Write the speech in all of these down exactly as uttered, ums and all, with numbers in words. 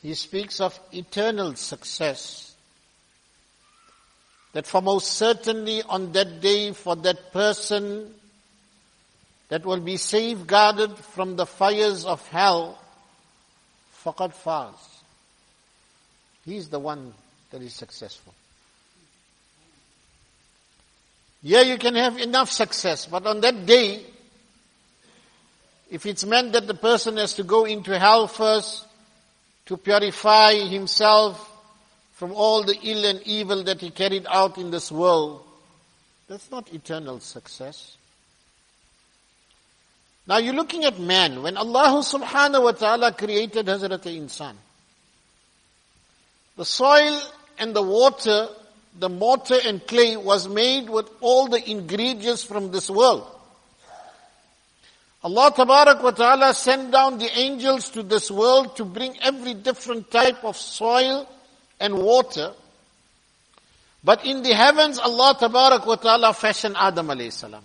he speaks of eternal success. That for most certainly on that day, for that person that will be safeguarded from the fires of hell, faqad faz. He is the one that is successful. Yeah, you can have enough success, but on that day, if it's meant that the person has to go into hell first to purify himself from all the ill and evil that he carried out in this world, that's not eternal success. Now you're looking at man. When Allah subhanahu wa ta'ala created Hazrat Insan, the soil and the water, the mortar and clay was made with all the ingredients from this world. Allah Tabarak wa Ta'ala sent down the angels to this world to bring every different type of soil and water. But in the heavens, Allah Tabarak wa Ta'ala fashioned Adam alayhi salam.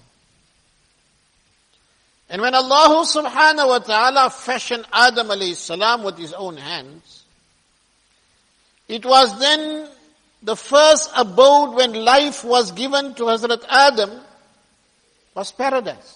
And when Allah subhanahu wa ta'ala fashioned Adam alayhi salam with his own hands, it was then the first abode when life was given to Hazrat Adam was paradise.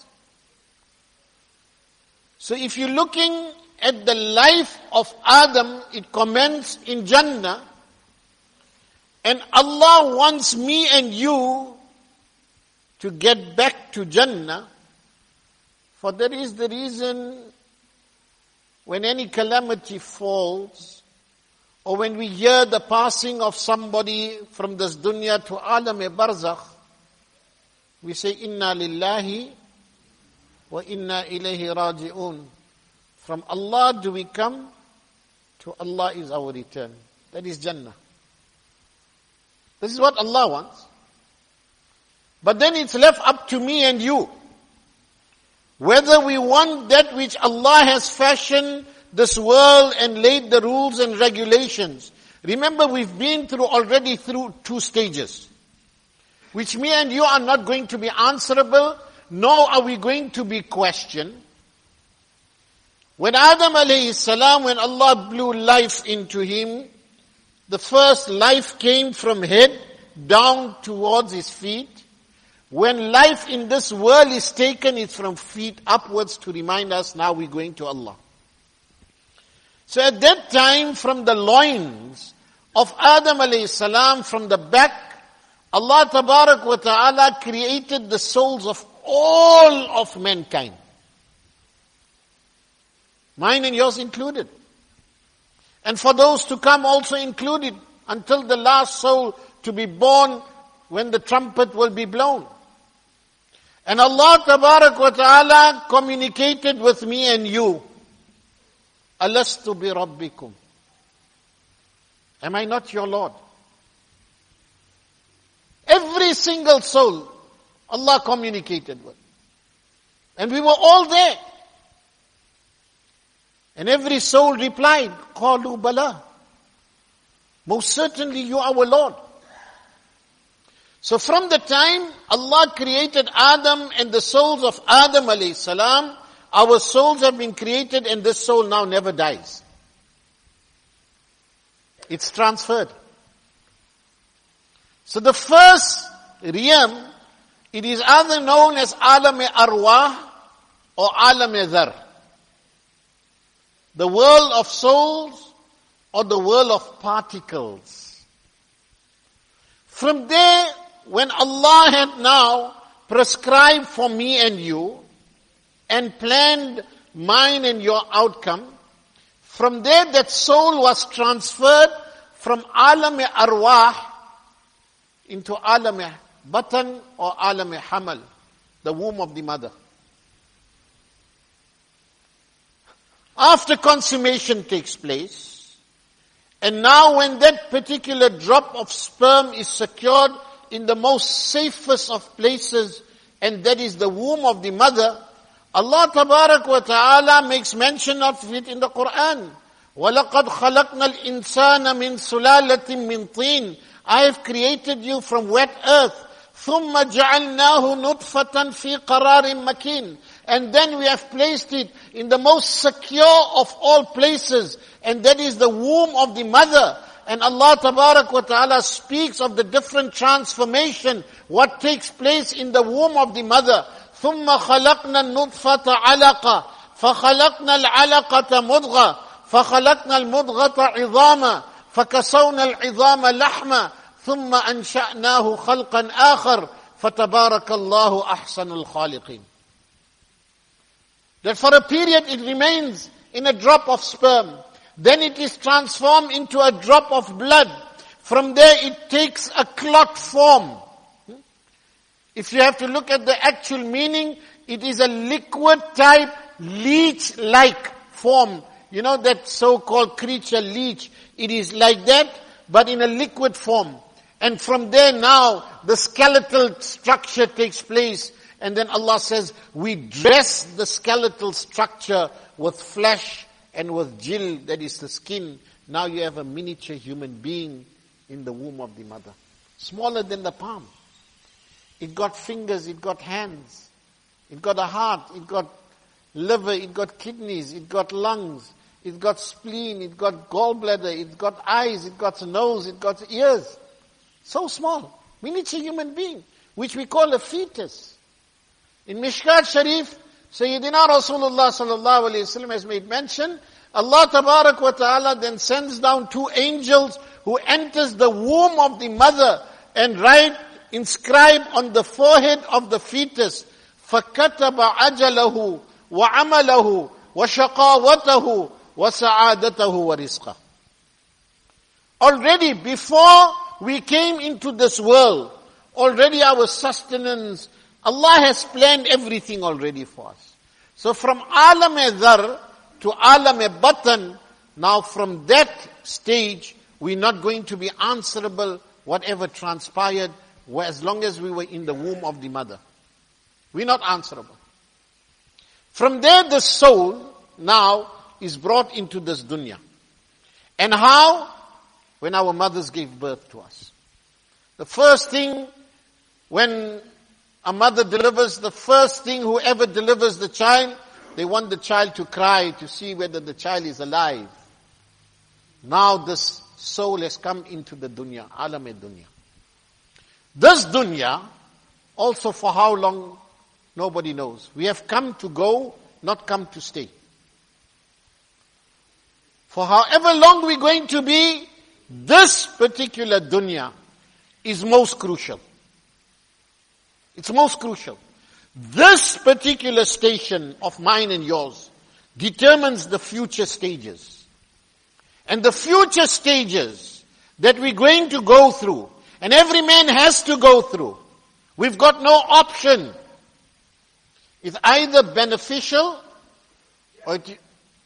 So if you're looking at the life of Adam, it commenced in Jannah. And Allah wants me and you to get back to Jannah. For that is the reason when any calamity falls, or when we hear the passing of somebody from this dunya to alam-e-barzakh, we say, Inna lillahi wa inna ilayhi raji'un. From Allah do we come, to Allah is our return. That is Jannah. This is what Allah wants. But then it's left up to me and you, whether we want that which Allah has fashioned this world and laid the rules and regulations. Remember, we've been through already through two stages, which me and you are not going to be answerable, nor are we going to be questioned. When Adam alayhi salam, when Allah blew life into him, the first life came from head down towards his feet. When life in this world is taken, it's from feet upwards to remind us now we're going to Allah. So at that time, from the loins of Adam alayhi salam, from the back, Allah Tabarak wa Ta'ala created the souls of all of mankind. Mine and yours included. And for those to come also included, until the last soul to be born when the trumpet will be blown. And Allah Tabarak wa Ta'ala communicated with me and you. Alastu bi rabbikum. Am I not your Lord? Every single soul Allah communicated with. And we were all there. And every soul replied, Qalu bala. Most certainly you are our Lord. So from the time Allah created Adam and the souls of Adam alayhi salam, our souls have been created and this soul now never dies. It's transferred. So the first realm, it is either known as alam-e-arwah or alam-e-dhar. The world of souls or the world of particles. From there, when Allah had now prescribed for me and you and planned mine and your outcome, from there that soul was transferred from alam-e-arwah into alam-e-batan or alam-e-hamal, the womb of the mother. After consummation takes place, and now when that particular drop of sperm is secured in the most safest of places, and that is the womb of the mother, Allah Tabarak wa Ta'ala makes mention of it in the Quran. وَلَقَدْ خَلَقْنَا الْإِنسَانَ مِنْ سُلَالَةٍ مِنْ طِينٍ. I have created you from wet earth. ثُمَّ جَعَلْنَاهُ نُطْفَةً فِي قَرَارٍ مَكِينٍ. And then we have placed it in the most secure of all places, and that is the womb of the mother. And Allah Tabarak wa Ta'ala speaks of the different transformation, what takes place in the womb of the mother. ثُمَّ خَلَقْنَا النُّطْفَةَ عَلَقًا فَخَلَقْنَا الْعَلَقَةَ مُضْغَةً فَخَلَقْنَا الْمُضْغَةَ عِظَامًا فَكَسَوْنَا الْعِظَامَ لَحْمًا ثُمَّ أَنْشَأْنَاهُ خَلْقًا آخَرَ فَتَبَارَكَ اللَّهُ أَحْسَنُ الْخَالِقِينَ. That for a period it remains in a drop of sperm. Then it is transformed into a drop of blood. From there it takes a clot form. If you have to look at the actual meaning, it is a liquid type, leech-like form. You know that so-called creature leech. It is like that, but in a liquid form. And from there now, the skeletal structure takes place. And then Allah says, we dress the skeletal structure with flesh and with jil, that is the skin. Now you have a miniature human being in the womb of the mother. Smaller than the palm. It got fingers, it got hands. It got a heart, it got liver, it got kidneys, it got lungs, it got spleen, it got gallbladder, it got eyes, it got nose, it got ears. So small. Miniature human being, which we call a fetus. In Mishkat Sharif, Sayyidina Rasulullah sallallahu alayhi wa sallam has made mention, Allah Tabarak wa Ta'ala then sends down two angels who enters the womb of the mother and write, inscribe on the forehead of the fetus, فَكَتَبَ عَجَلَهُ وَعَمَلَهُ وَشَقَاوَتَهُ وَسَعَادَتَهُ وَرِزْقَهُ. Already before we came into this world, already our sustenance, Allah has planned everything already for us. So from Alam-e-Dhar to Alam-e-Batan, now from that stage, we're not going to be answerable whatever transpired as long as we were in the womb of the mother. We're not answerable. From there the soul now is brought into this dunya. And how? When our mothers gave birth to us. The first thing, when a mother delivers, the first thing whoever delivers the child, they want the child to cry to see whether the child is alive. Now this soul has come into the dunya, alam-e-dunya. This dunya, also for how long, nobody knows. We have come to go, not come to stay. For however long we're going to be, this particular dunya is most crucial. It's most crucial. This particular station of mine and yours determines the future stages. And the future stages that we're going to go through, and every man has to go through, we've got no option. It's either beneficial or it,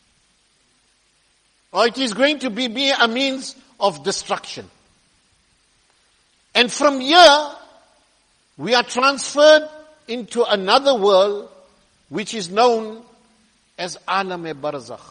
or it is going to be, be a means of destruction. And from here, we are transferred into another world which is known as Alam-e-Barzakh.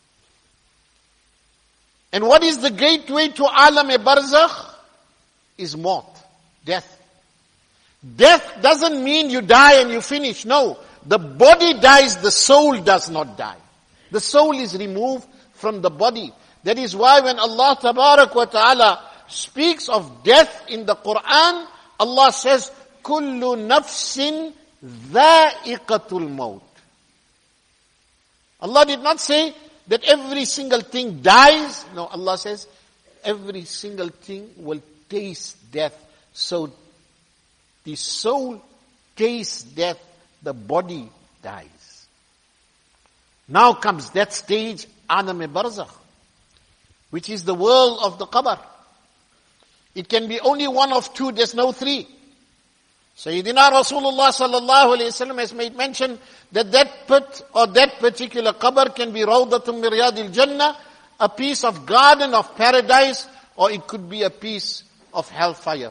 And what is the gateway to Alam-e-Barzakh? Is maut, death. Death doesn't mean you die and you finish. No, the body dies, the soul does not die. The soul is removed from the body. That is why when Allah Tabarak wa Ta'ala speaks of death in the Quran, Allah says, Kullu nafsin dha'iqatul maut. Allah did not say that every single thing dies. No, Allah says every single thing will taste death. So the soul tastes death, the body dies. Now comes that stage, Alam-e-Barzakh, which is the world of the qabr. It can be only one of two, there's no three. Sayyidina Rasulullah sallallahu alayhi wa sallam has made mention that that pit or that particular qabr can be Rawdatun min Riyadil Jannah, a piece of garden of paradise, or it could be a piece of hellfire.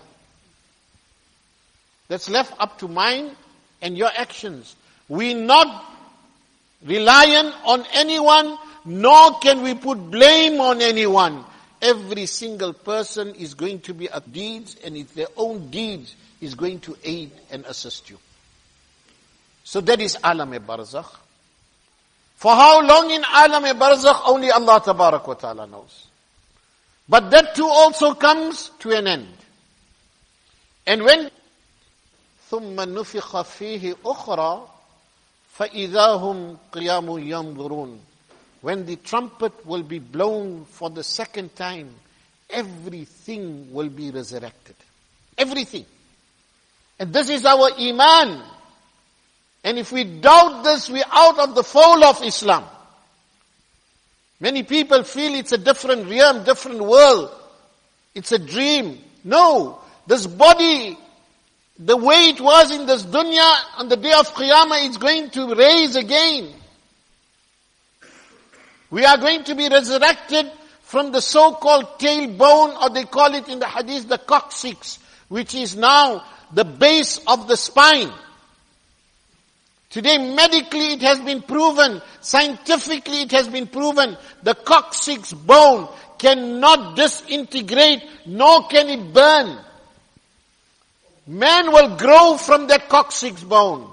That's left up to mine and your actions. We're not reliant on anyone, nor can we put blame on anyone. Every single person is going to be a deeds, and it's their own deeds is going to aid and assist you. So that is Alam-e-Barzakh. For how long in Alam-e-Barzakh, only Allah Tabarak wa Ta'ala knows. But that too also comes to an end. And when ثُمَّ نُفِخَ فِيهِ أُخْرَى فَإِذَا هُمْ قِيَامٌ يَنْظُرُونَ. When the trumpet will be blown for the second time, everything will be resurrected. Everything. And this is our Iman. And if we doubt this, we're out of the fold of Islam. Many people feel it's a different realm, different world. It's a dream. No. This body, the way it was in this dunya, on the day of Qiyamah, it's going to raise again. We are going to be resurrected from the so-called tailbone, or they call it in the hadith the coccyx, which is now the base of the spine. Today medically it has been proven, scientifically it has been proven, the coccyx bone cannot disintegrate, nor can it burn. Man will grow from that coccyx bone.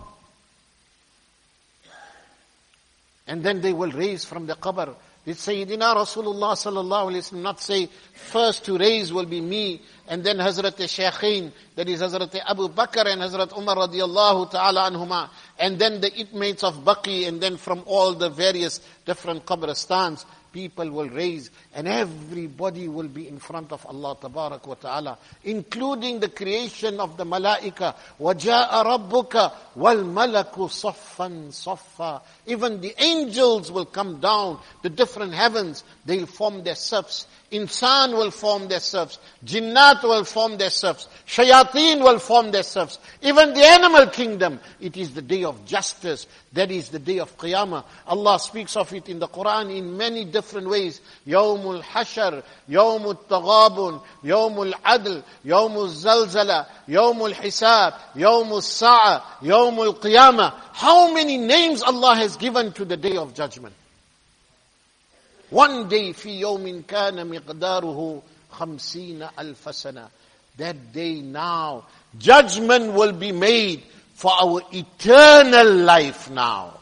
And then they will raise from the qabr. Did Sayyidina Rasulullah sallallahu alayhi wa sallam not say, first to raise will be me, and then Hazrat Shaykhain, that is Hazrat Abu Bakr and Hazrat Umar radiyallahu ta'ala anhuma, and then the inmates of Baqi, and then from all the various different qabristans, people will raise, and everybody will be in front of Allah Tabarak wa Ta'ala, including the creation of the malaika. وَجَاءَ رَبُّكَ وَالْمَلَكُ صَفًّا صَفًّا. Even the angels will come down, the different heavens, they'll form their safs. Insan will form their safs. Jinnat will form their safs. Shayateen will form their safs. Even the animal kingdom. It is the day of justice. That is the day of Qiyamah. Allah speaks of it in the Quran in many different ways. Yawmul Hashar, Yawmul Taghabun, Yawmul Adl, Yawmul Zalzala, Yawmul Hisab, Yawmul Sa'a, Yawmul Qiyamah. How many names Allah has given to the day of judgment? One day, fi yawmin kana miqdaruhu khamsina alf sana. That day now, judgment will be made for our eternal life now.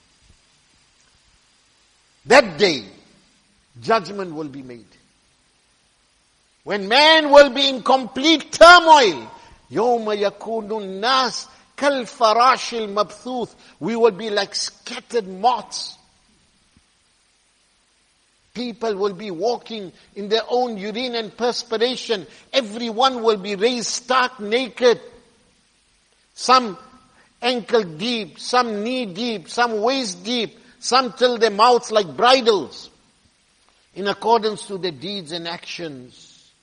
That day, judgment will be made. When man will be in complete turmoil, يَوْمَ يَكُونُ النَّاسِ كَالْفَرَاشِ الْمَبْثُوثِ. We will be like scattered moths. People will be walking in their own urine and perspiration. Everyone will be raised stark naked. Some ankle deep, some knee deep, some waist deep, some till their mouths like bridles, in accordance to their deeds and actions.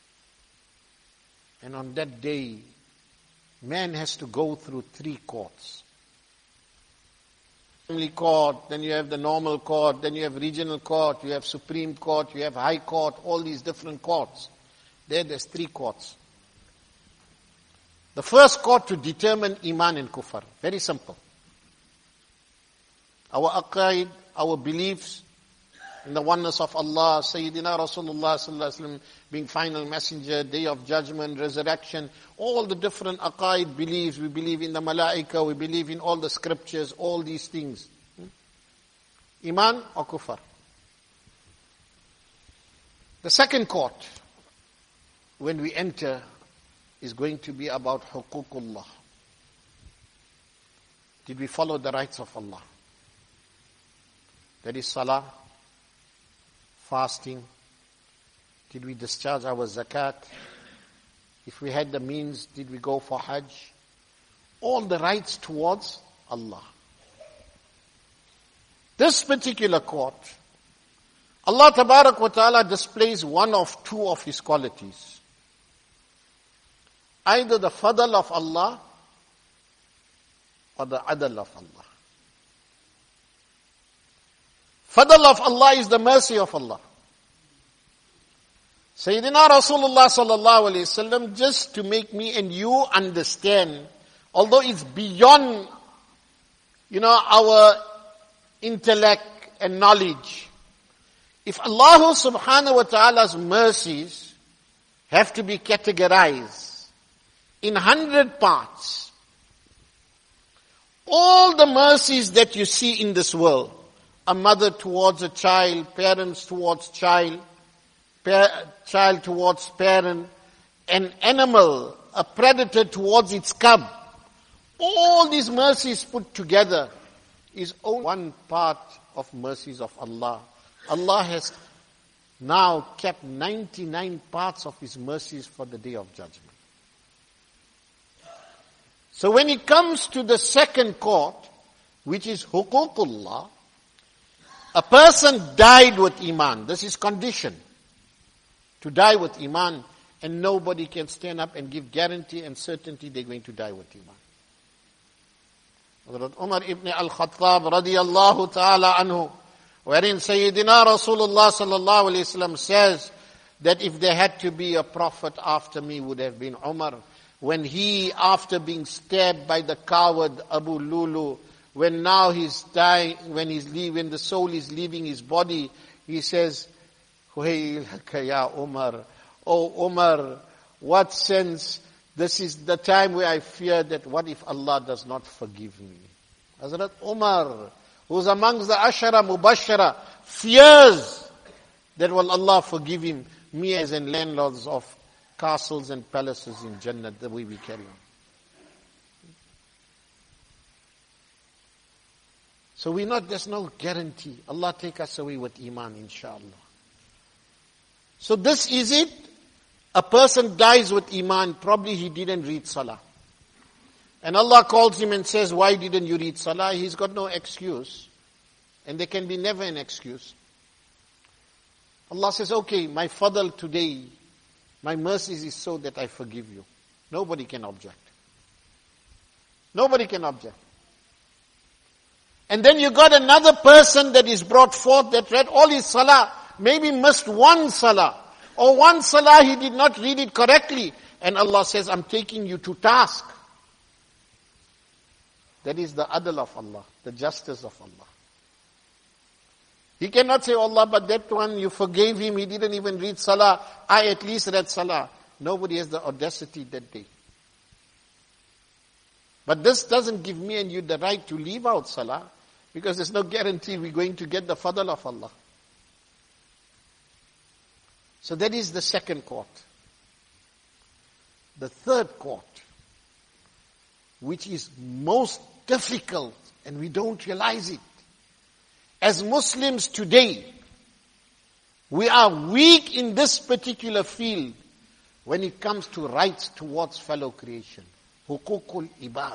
And on that day, man has to go through three courts. Family court, then you have the normal court, then you have regional court, you have Supreme Court, you have High Court, all these different courts. There, there's three courts. The first court to determine Iman and Kufr. Very simple. Our aqaid, our beliefs in the oneness of Allah, Sayyidina Rasulullah sallallahu alaihi wasallam being final messenger, day of judgment, resurrection, all the different aqaid beliefs. We believe in the malaika, we believe in all the scriptures, all these things. Iman or Kufr. The second court, when we enter, is going to be about huququllah. Did we follow the rights of Allah? That is salah, fasting. Did we discharge our zakat? If we had the means, did we go for hajj? All the rights towards Allah. This particular court, Allah Tabarak wa Ta'ala displays one of two of His qualities. Either the fadl of Allah or the adl of Allah. Fadl of Allah is the mercy of Allah. Sayyidina Rasulullah sallallahu alayhi wasallam, just to make me and you understand, although it's beyond, you know, our intellect and knowledge, if Allah subhanahu wa ta'ala's mercies have to be categorized, in hundred parts. All the mercies that you see in this world, a mother towards a child, parents towards child, pa- child towards parent, an animal, a predator towards its cub, all these mercies put together is only one part of mercies of Allah. Allah has now kept ninety-nine parts of His mercies for the Day of Judgment. So when it comes to the second court, which is huququllah, a person died with Iman. This is condition. To die with Iman, and nobody can stand up and give guarantee and certainty they're going to die with Iman. Hazrat Umar ibn al-Khattab radiyallahu ta'ala anhu, wherein Sayyidina Rasulullah sallallahu alayhi wasallam says that if there had to be a prophet after me, would have been Umar. When he, after being stabbed by the coward Abu Lulu, when now he's dying, when he's leaving, the soul is leaving his body, he says, Waylaka ya Umar, oh Umar, what sense? This is the time where I fear that what if Allah does not forgive me? Hazrat Umar, who's amongst the Ashara Mubashara, fears that will Allah forgive him, me as in landlords of castles and palaces in Jannah, the way we carry on. So we not, there's no guarantee. Allah take us away with Iman, inshallah. So this is it. A person dies with Iman, probably he didn't read Salah. And Allah calls him and says, why didn't you read Salah? He's got no excuse. And there can be never an excuse. Allah says, okay, my fadl today, my mercies is so that I forgive you. Nobody can object. Nobody can object. And then you got another person that is brought forth that read all his Salah, maybe missed one Salah. Or one Salah he did not read it correctly. And Allah says, I'm taking you to task. That is the adl of Allah, the justice of Allah. He cannot say, Allah, but that one you forgave him, he didn't even read Salah. I at least read Salah. Nobody has the audacity that day. But this doesn't give me and you the right to leave out Salah, because there's no guarantee we're going to get the fadl of Allah. So that is the second court. The third court, which is most difficult, and we don't realize it. As Muslims today, we are weak in this particular field when it comes to rights towards fellow creation. Huququl ibad.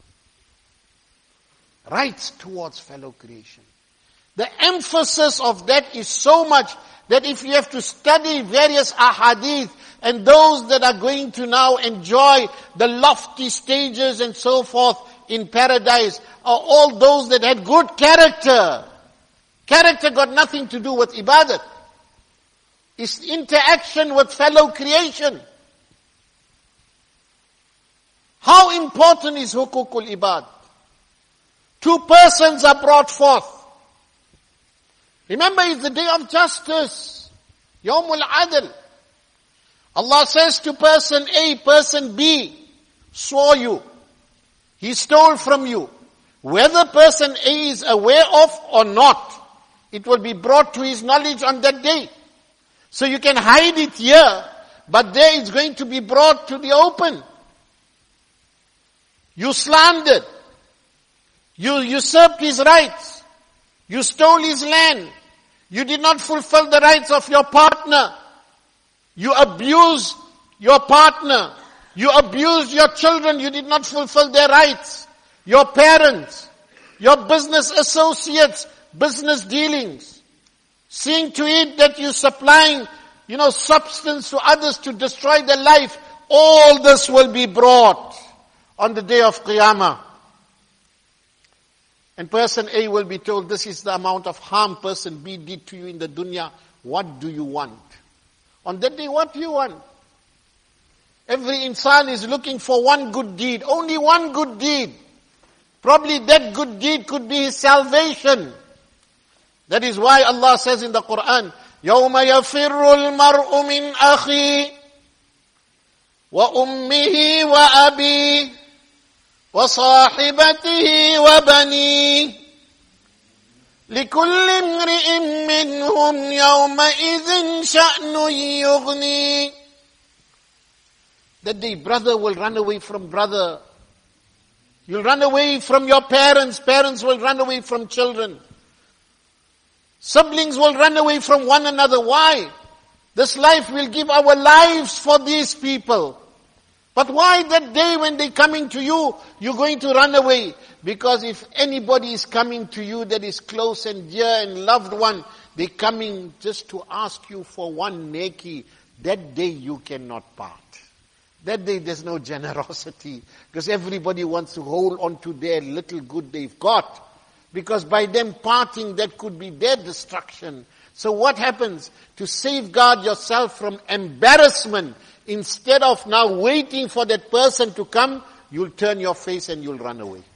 Rights towards fellow creation. The emphasis of that is so much that if you have to study various ahadith and those that are going to now enjoy the lofty stages and so forth in paradise are all those that had good character. Character got nothing to do with ibadat. It's interaction with fellow creation. How important is huququl ibad? Two persons are brought forth. Remember, it's the day of justice. Yawmul Adl. Allah says to person A, person B, swore you. He stole from you. Whether person A is aware of or not, it will be brought to his knowledge on that day. So you can hide it here, but there it's going to be brought to the open. You slandered. You usurped his rights. You stole his land. You did not fulfill the rights of your partner. You abused your partner. You abused your children. You did not fulfill their rights. Your parents. Your business associates. Business dealings. Seeing to it that you're supplying, you know, substance to others to destroy their life. All this will be brought on the day of Qiyamah. And person A will be told, this is the amount of harm person B did to you in the dunya. What do you want? On that day, what do you want? Every insan is looking for one good deed. Only one good deed. Probably that good deed could be his salvation. That is why Allah says in the Quran, يَوْمَ يَفِرُّ الْمَرْءُ مِنْ أَخِي. وأمه وأبيه وصاحبته وبنيه لكل امرئ منهم يومئذ شأن يغنيه. That day brother will run away from brother. You'll run away from your parents. Parents will run away from children. Siblings will run away from one another. Why? This life will give our lives for these people. But why that day when they're coming to you, you're going to run away? Because if anybody is coming to you that is close and dear and loved one, they're coming just to ask you for one neki. That day you cannot part. That day there's no generosity. Because everybody wants to hold on to their little good they've got. Because by them parting, that could be their destruction. So what happens? To safeguard yourself from embarrassment, instead of now waiting for that person to come, you'll turn your face and you'll run away.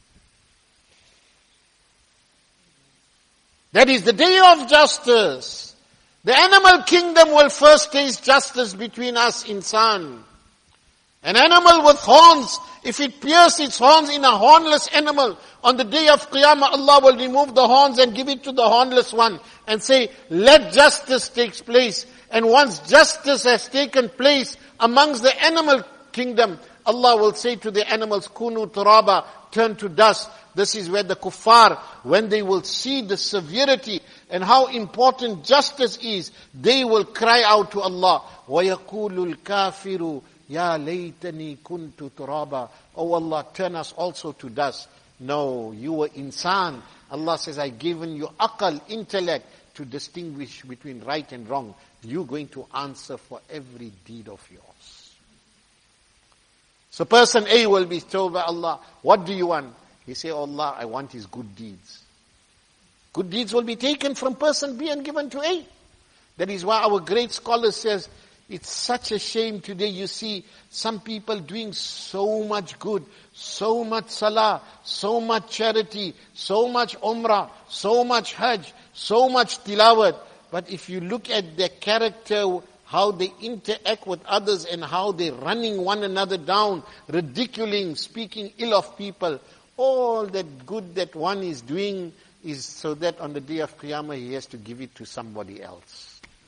That is the day of justice. The animal kingdom will first taste justice between us, insan. An animal with horns, if it pierces its horns in a hornless animal, on the day of Qiyamah, Allah will remove the horns and give it to the hornless one and say, let justice take place. And once justice has taken place amongst the animal kingdom, Allah will say to the animals, Kunu turaba, turn to dust. This is where the kuffar, when they will see the severity and how important justice is, they will cry out to Allah, وَيَقُولُ الْكَافِرُ Ya laytani kuntu turaba. Oh Allah, turn us also to dust. No, you were insan. Allah says, I've given you aqal, intellect, to distinguish between right and wrong. You're going to answer for every deed of yours. So person A will be told by Allah, what do you want? He say, oh Allah, I want his good deeds. Good deeds will be taken from person B and given to A. That is why our great scholar says, it's such a shame today you see some people doing so much good, so much salah, so much charity, so much umrah, so much hajj, so much tilawat. But if you look at their character, how they interact with others and how they're running one another down, ridiculing, speaking ill of people, all that good that one is doing is so that on the day of Qiyamah he has to give it to somebody else.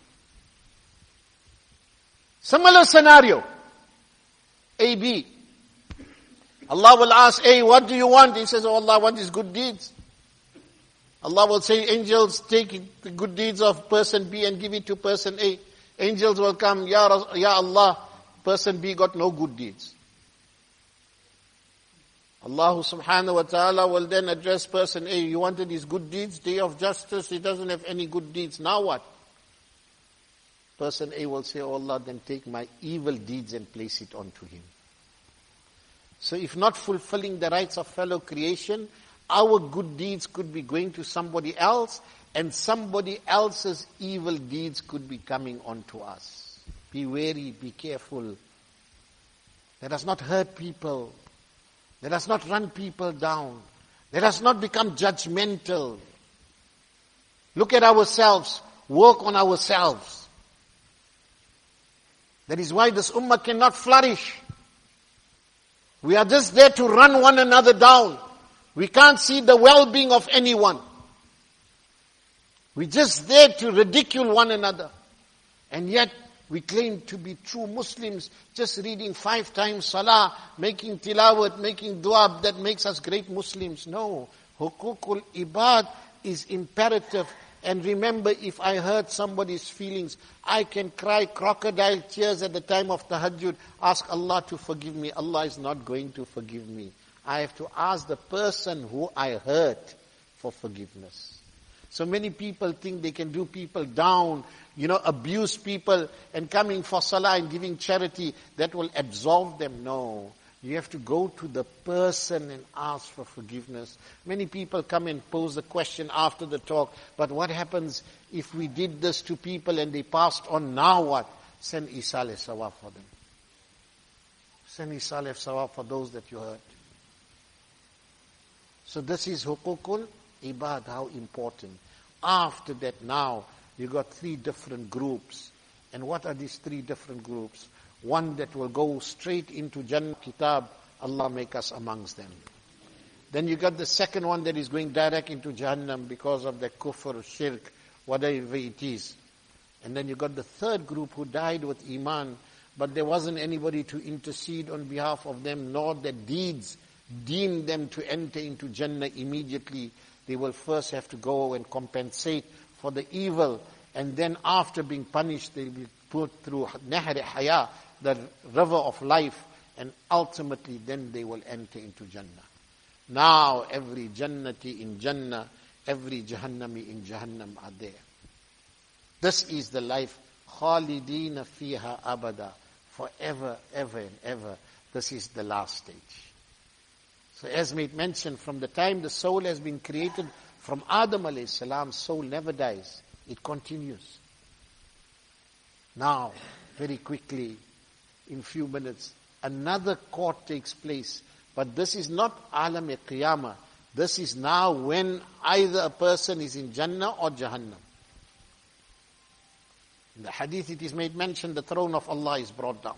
Similar scenario. A, B. Allah will ask A, what do you want? He says, oh Allah, I want his good deeds. Allah will say, angels, take the good deeds of person B and give it to person A. Angels will come, Ya, Ras- Ya Allah, person B got no good deeds. Allah subhanahu wa ta'ala will then address person A, you wanted his good deeds, day of justice, he doesn't have any good deeds, now what? Person A will say, oh Allah, then take my evil deeds and place it onto him. So if not fulfilling the rights of fellow creation, our good deeds could be going to somebody else, and somebody else's evil deeds could be coming onto us. Be wary, be careful. Let us not hurt people. Let us not run people down. Let us not become judgmental. Look at ourselves. Work on ourselves. That is why this ummah cannot flourish. We are just there to run one another down. We can't see the well-being of anyone. We're just there to ridicule one another. And yet, we claim to be true Muslims, just reading five times salah, making tilawat, making dua, that makes us great Muslims. No. Hukukul ibad is imperative. And remember, if I hurt somebody's feelings, I can cry crocodile tears at the time of tahajjud, ask Allah to forgive me. Allah is not going to forgive me. I have to ask the person who I hurt for forgiveness. So many people think they can do people down, you know, abuse people, and coming for salah and giving charity, that will absolve them. No. You have to go to the person and ask for forgiveness. Many people come and pose the question after the talk, but what happens if we did this to people and they passed on, now what? Send Isaleh Sawab for them. Send Isaleh Sawab for those that you hurt. So this is hukukul ibad, how important. After that now, you got three different groups. And what are these three different groups? one that will go straight into Jannah Kitab. Allah make us amongst them. Then you got the second one that is going direct into Jahannam because of the kufr, shirk, whatever it is. And then you got the third group who died with Iman, but there wasn't anybody to intercede on behalf of them, nor their deeds deemed them to enter into Jannah immediately. They will first have to go and compensate for the evil, and then after being punished, they will be put through Nahr Haya, the river of life, and ultimately then they will enter into Jannah. Now every Jannati in Jannah, every Jahannami in Jahannam are there. This is the life, Khalidina fiha abada, forever, ever and ever. This is the last stage. So as we mentioned, from the time the soul has been created, from Adam alayhi salam, soul never dies. It continues. Now, very quickly, in few minutes, another court takes place. But this is not alam-e-qiyamah. This is now when either a person is in Jannah or Jahannam. In the hadith it is made mention, the throne of Allah is brought down.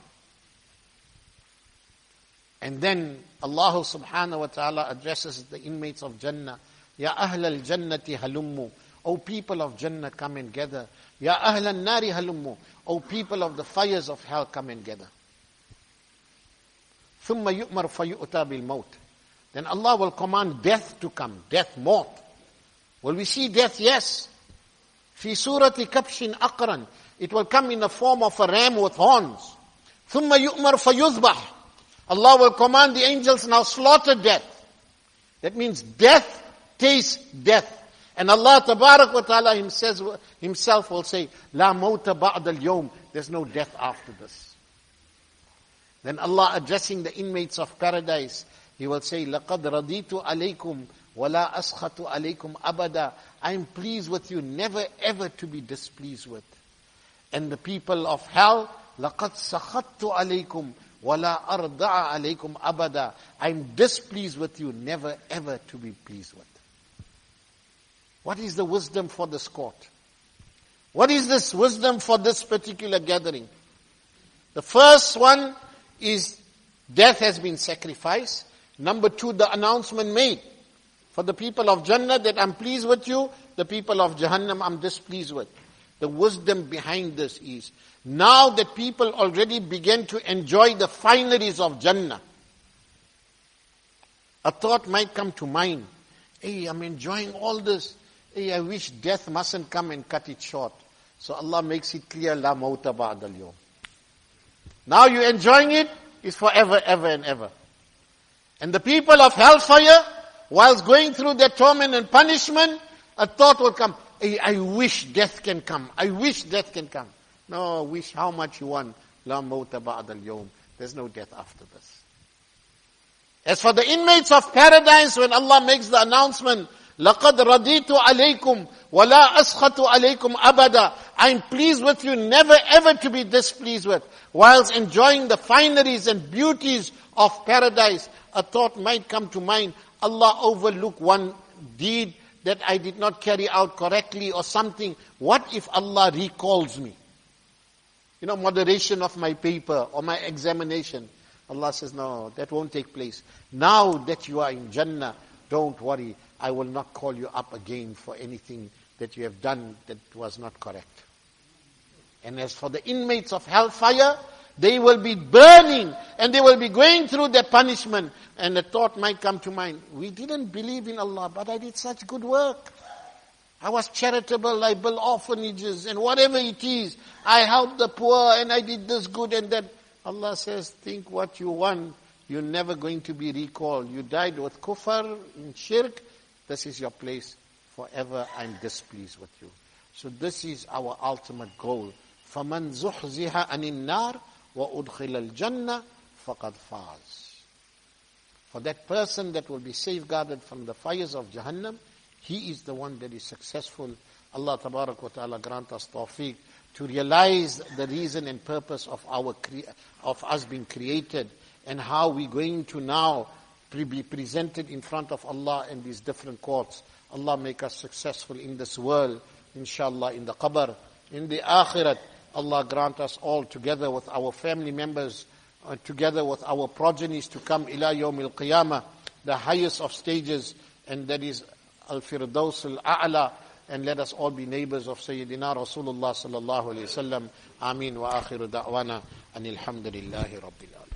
And then Allah subhanahu wa ta'ala addresses the inmates of Jannah. Ya ahl al-jannati halummu. O people of Jannah, come and gather. Ya ahl al-nari halummu. O people of the fires of hell, come and gather. ثُمَّ يُؤْمَرْ فَيُؤْتَى بِالْمَوْتِ. Then Allah will command death to come. Death, maut. Will we see death? Yes. فِي سُورَةِ كَبْشٍ أَقْرًا. It will come in the form of a ram with horns. ثُمَّ يُؤْمَرْ فَيُذْبَحْ. Allah will command the angels, now slaughter death. That means death tastes death. And Allah Tabarak wa Ta'ala himself, himself will say, La mawta ba'da al-yawm. There's no death after this. Then Allah addressing the inmates of paradise, He will say, لَقَدْ رَضِيتُ عَلَيْكُمْ وَلَا أَسْخَطُ عَلَيْكُمْ أَبَدًا. I am pleased with you, never ever to be displeased with. And the people of hell, لَقَدْ سَخَطْتُ عَلَيْكُمْ وَلَا أَرْضَعَ عَلَيْكُمْ أَبَدًا. I am displeased with you, never ever to be pleased with. What is the wisdom for this court? What is this wisdom for this particular gathering? The first one is death has been sacrificed. Number two, the announcement made for the people of Jannah that I'm pleased with you, the people of Jahannam I'm displeased with. The wisdom behind this is, now that people already begin to enjoy the fineries of Jannah, a thought might come to mind, hey, I'm enjoying all this. Hey, I wish death mustn't come and cut it short. So Allah makes it clear, La mawta ba'da al-yawm. Now you're enjoying it, it's forever, ever and ever. And the people of hellfire, whilst going through their torment and punishment, a thought will come, hey, I wish death can come. I wish death can come. No, wish how much you want. La mawta ba'da al-yawm. There's no death after this. As for the inmates of paradise, when Allah makes the announcement, لَقَدْ رَضِيتُ عَلَيْكُمْ وَلَا أَسْخَطُ عَلَيْكُمْ أَبَدًا. I'm pleased with you, never ever to be displeased with. Whilst enjoying the fineries and beauties of paradise, a thought might come to mind, Allah overlooked one deed that I did not carry out correctly or something. What if Allah recalls me? You know, moderation of my paper or my examination. Allah says, no, that won't take place. Now that you are in Jannah, don't worry. I will not call you up again for anything that you have done that was not correct. And as for the inmates of hellfire, they will be burning and they will be going through their punishment. And the thought might come to mind, we didn't believe in Allah, but I did such good work. I was charitable, I built orphanages and whatever it is. I helped the poor and I did this good and that. Allah says, think what you want. You're never going to be recalled. You died with kufr, in shirk. This is your place. Forever I'm displeased with you. So this is our ultimate goal. فَمَنْ زُحْزِحَ عَنِ النَّارِ وَأُدْخِلَ الْجَنَّةِ فَقَدْ فَازَ. For that person that will be safeguarded from the fires of Jahannam, he is the one that is successful. Allah Tabarak wa Ta'ala grant us tawfiq to realize the reason and purpose of our cre- of us being created and how we're going to now pre- be presented in front of Allah in these different courts. Allah make us successful in this world, inshallah, in the qabr, in the akhirat. Allah grant us all together with our family members, uh, together with our progenies to come ila yawm al-qiyamah, the highest of stages, and that is al-firdaus al-a'la, and let us all be neighbors of Sayyidina Rasulullah sallallahu alayhi wa sallam. Ameen wa akhiru da'wana anil hamdulillahi rabbil alamin.